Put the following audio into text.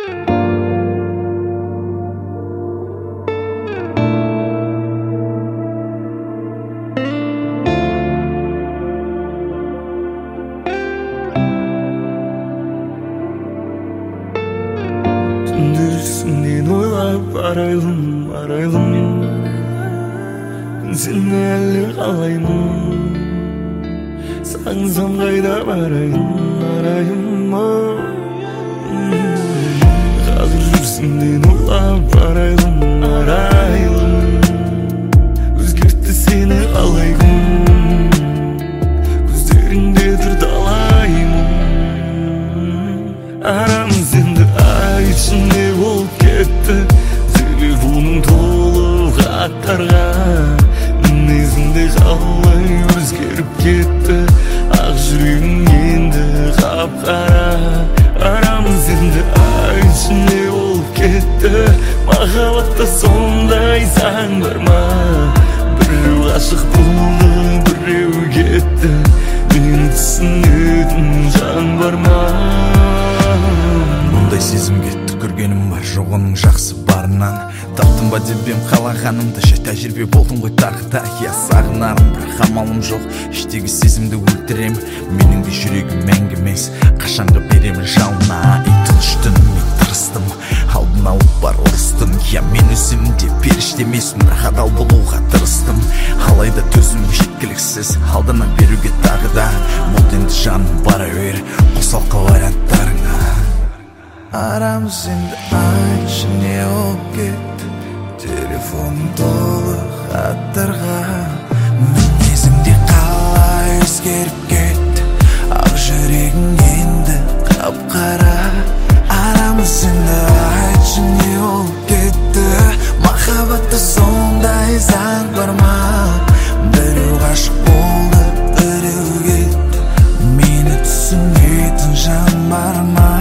Senden oylap arayılım Seni әлі қалаймын Сағынсам қайда барайын Қазір жүрсің сенден ойлап арайлым Өзгертті сені қалай күн Көздеріңде тұр талаймын Арамыз енді ай ішінде болып кетті Телефоным толы хаттарға Мінезіңде қалай өзгеріп кетті Ақ жүрегің енді қап-қара Арамыз енді ай ішінде болып кетті Махаббатта сондай заң бар ма Біреу ғашық болды, біреу кетті Мені түсінетін жан бар ма Мұндай сезімге түкіргенім бар жоқ оның жақсы барынан Таптым ба деп ем қалағанымды жай тәжірибе болдым ғой тағы да Я сағынарым бірақ амалым жоқ іштегі сезімді өлтірем Менің де жүрегім мәңгі емес қашанғы беремін жалына Тыныш түніме тырыстым алдын алып бар ұрыстым Я мен өзімде періште емеспін бірақ адал болуға тырыстым Алайда төзім жеткіліксіз алдына беруге тағы да Болды енді жаным бара бер қосалқы варианттарыңа Арамыз енді ай ішіне болып кетті Телефоным толы хаттарға Мінезіңде қалай өзгеріп кетті Ақ жүрегің енді қап-қара Арамыз енді ай ішіне болып кетті Махаббатта сондай заң бар ма Біреу ғашық болды, біреу кетті Мені түсінетін жан бар ма